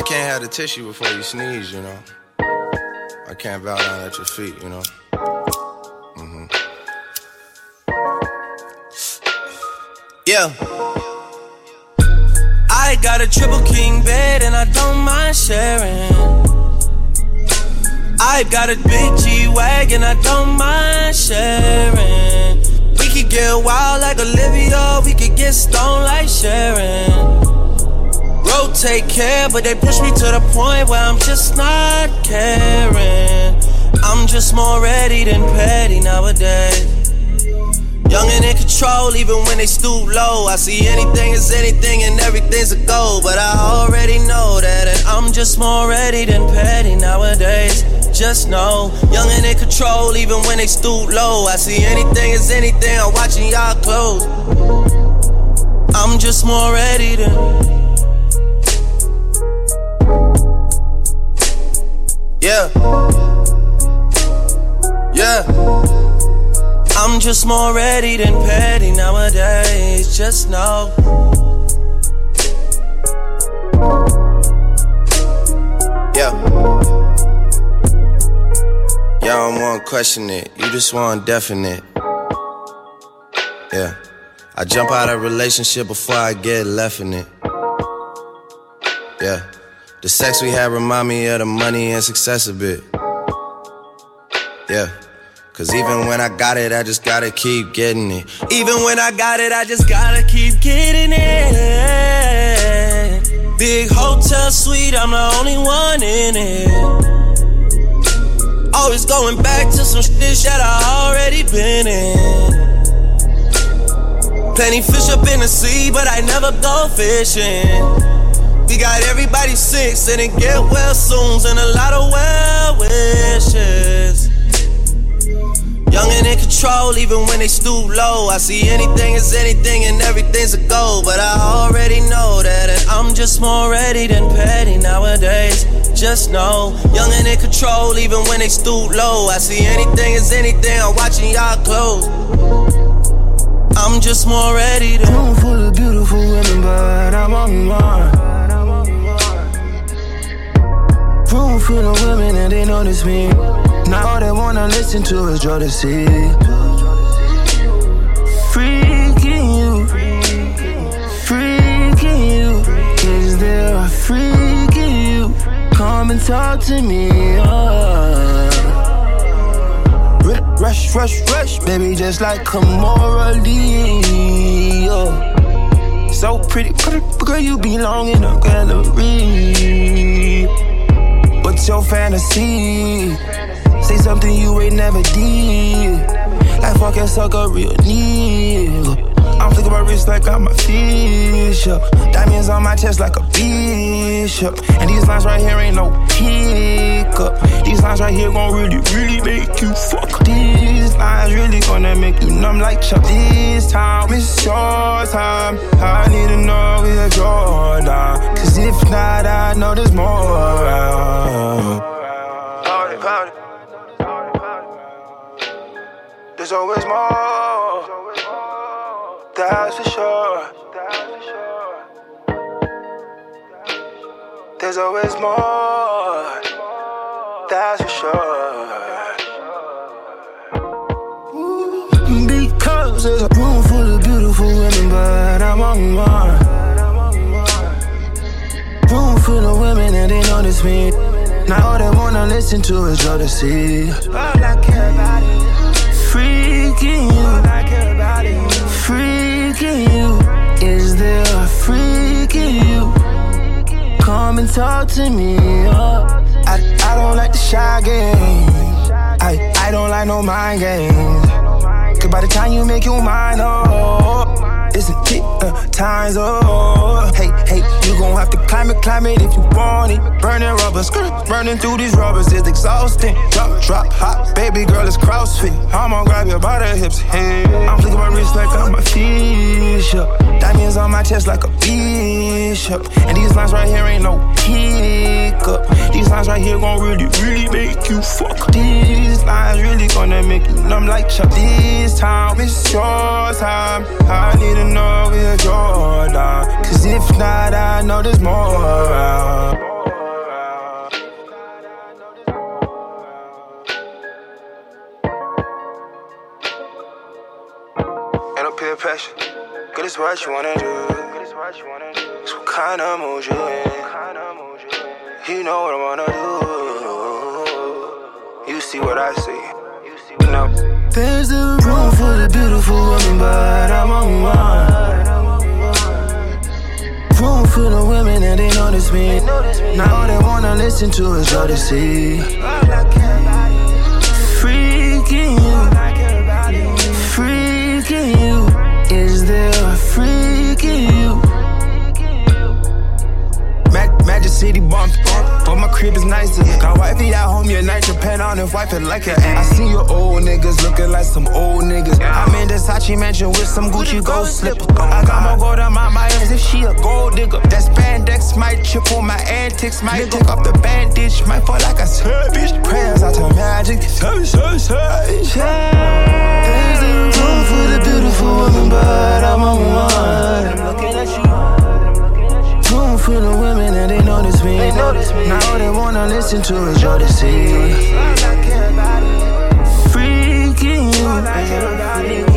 can't have the tissue before you sneeze, you know. I can't bow down at your feet, you know. Yeah. I got a triple king bed and I don't mind sharing. I've got a big G-Wagon, I don't mind sharing. We could get wild like Olivia, we could get stoned like Sharon. Rotate care, but they push me to the point where I'm just not caring. I'm just more ready than petty nowadays. Young and in control, even when they stoop low. I see anything is anything and everything's a goal. But I already know that, and I'm just more ready than petty nowadays. Just know, young and in control, even when they stoop low. I see anything is anything, I'm watching y'all close. I'm just more ready than. Yeah. Yeah. I'm just more ready than petty nowadays, just know. Yeah. Y'all don't wanna question it, you just want definite. Yeah. I jump out of a relationship before I get left in it. Yeah. The sex we had remind me of the money and success a bit. Yeah. Cause even when I got it, I just gotta keep getting it. Even when I got it, I just gotta keep getting it. Big hotel suite, I'm the only one in it. Always going back to some shit that I already been in. Plenty fish up in the sea, but I never go fishing. We got everybody sick, and it get well soon, and a lot of well wishes. Young and in control, even when they stoop low. I see anything is anything and everything's a goal. But I already know that, and I'm just more ready than petty nowadays. Just know, young and in control, even when they stoop low. I see anything is anything, I'm watching y'all close. I'm just more ready than. Room full of beautiful women, but I'm on mine. Room full of women and they notice me. Now all they wanna listen to is Jodeci. Freaking you, freaking you. Is there a freak in you? Come and talk to me. Rush, rush, rush, baby, just like Kamora Lee. So pretty, girl, you belong in a gallery. What's your fantasy? Say something you ain't never did. Like fucking suck a real nigga. I'm flicking my wrist like I'm a fish up. Diamonds on my chest like a bishop. And these lines right here ain't no hiccup. These lines right here gon' really, really make you fuck. These lines really gonna make you numb like Chuck. This time, it's your time. I need to know if you're down. Cause if not, I know there's more around. Party, party. There's always more, that's for sure. There's always more, that's for sure. Because there's a room full of beautiful women, but I'm on mine. Room full of women and they notice me. Now all they wanna listen to is Jodeci. All I care about is freaking you, freaking you. Is there a freak in you? Come and talk to me. I don't like the shy games. I don't like no mind games. Cause by the time you make your mind up, isn't it time's up? Hey, you gon' have to climb it if you want it. Burning rubber, burning through these rubbers is exhausting. Drop, hot, baby girl, it's CrossFit. I'ma grab you by the hips, hey. I'm flicking my wrist like I'm a fish up. Diamonds on my chest like a bishop. And these lines right here ain't no hiccup. These lines right here gon' really, really make you fuck. These lines really gonna make you numb like Chuck. This time, it's your time. I need to know if you're down. Cause if not, I know there's more around. peer pressure. Good is what you wanna do. So what kind of mood you in? You know what I wanna do. You see what I see. You know. There's a room full of beautiful women, but I'm on one. Room full of women and they notice me. Now all they wanna listen to is Jodeci. Freaking you, freaking you. Is there a freak in you? Magic City bump, but my crib is nicer. Got wifey at home, your night, depend on if wife it like it. I see your old niggas looking like some old niggas. I'm in the Sachi mansion with some Gucci gold slippers. I got more gold on my ass if she a gold digger. That spandex might chip on my antics, might take off the bandage, might fall like a savage. Prayers out to magic, savage. There's a room full of beautiful women, but I'm on one. I'm looking at you. Room full of women and they notice me. Now all they wanna listen to is Jodeci. Freaking you.